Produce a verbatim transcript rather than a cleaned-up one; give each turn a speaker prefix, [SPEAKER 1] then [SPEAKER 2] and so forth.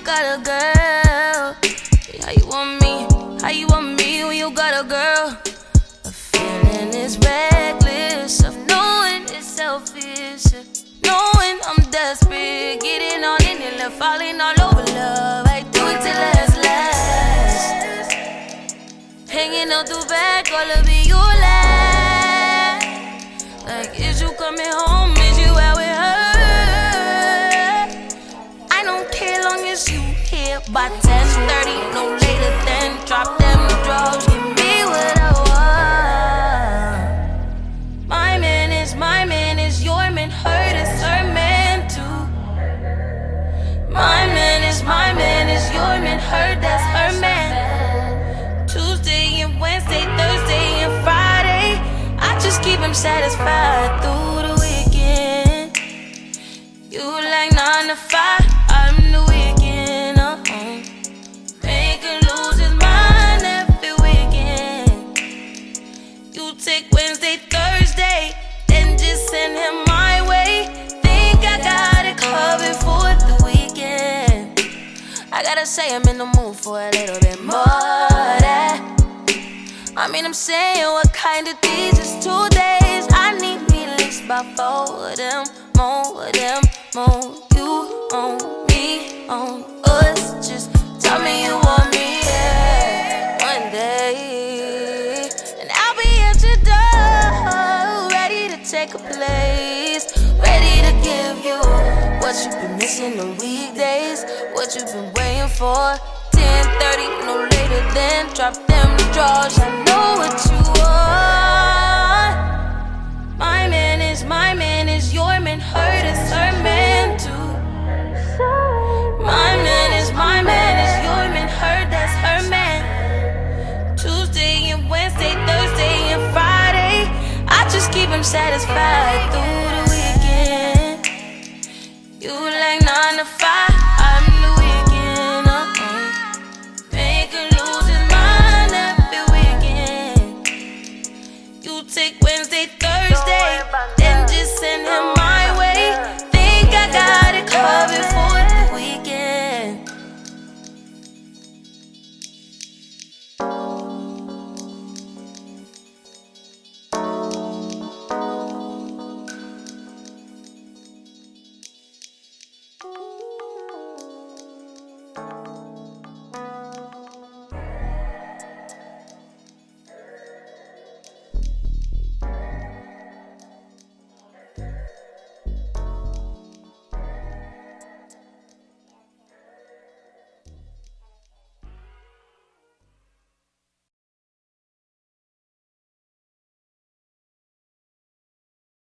[SPEAKER 1] got a girl. How you want me? How you want me when you got a girl? The feeling is reckless of knowing it's selfish, knowing I'm desperate, getting on in it, love, falling all over love. I do it till last, last. Hanging out the back, all of it you last. Like, is you coming home? Is you out with her? I don't care long as you here by ten thirty, no later than drop them drugs. Give me what I want. My man is my man is your man, her is her man too. My man is my man is your man, her that's her man. Tuesday and Wednesday, Thursday and Friday, I just keep him satisfied through the weekend. You like nine to five, I'm the weekend. Uh-huh. Make him lose his mind every weekend. You take Wednesday, Thursday, then just send him my way. Think I got it covered for the weekend. I gotta say I'm in the mood for a little bit more of that. I mean, I'm saying, what kind of these is two days? I need me at least about four of them, more of them, more. You on me, on us. Just tell me you want me, yeah, one day. And I'll be at your door, ready to take a place, ready to give you what you've been missing on weekdays, what you've been waiting for. ten thirty, no later than drop them drawers. I know what you want. My man is my man is your man, her is her man too. My man is my man is your man, her that's her man. Tuesday and Wednesday, Thursday and Friday, I just keep him satisfied through the